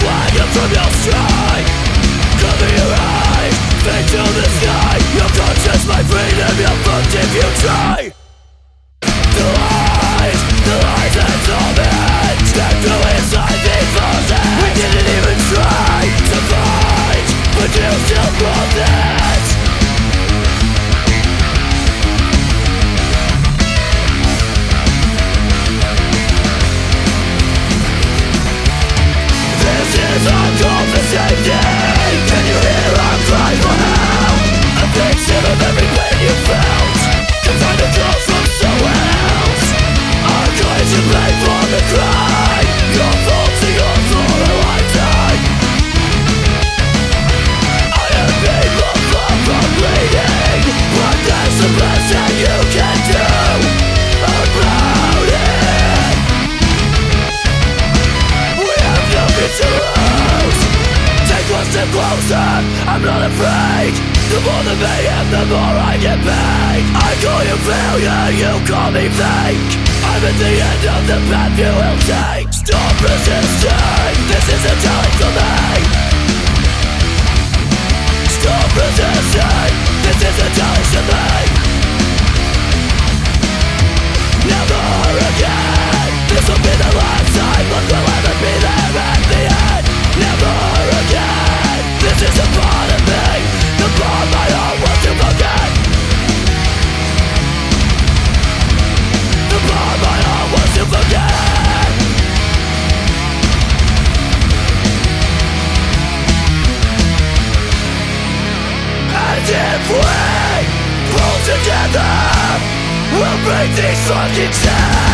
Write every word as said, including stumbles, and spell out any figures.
swinging from your stride. Cover your eyes, fade to the sky. Your conscience, my freedom, you're fucked if you try. The lies, the lies that torment, step through inside these forces. We didn't even try to fight, but you still brought this. This is our call for safety. Can you hear our cry for help? A victim of every pain you felt. Can find a cause from somewhere else. Our courage to blame for the crime. Your fault to yours for a lifetime. I have people far from bleeding, but that's the best that you can do about it. We have nothing to lose. Take one step closer, I'm not afraid. The more the mayhem, the more I get paid. I call you failure, you call me fake. I'm at the end of the path you will take. Stop resisting, this is a challenge for me. Stop resisting, this is a challenge to me. Never again, this will be the last time. Look, we'll ever be there at the end. Never again, this is a part of me. The part my heart wants to forget. The part my heart wants to forget. And if we pull together, we'll break these fucking chains.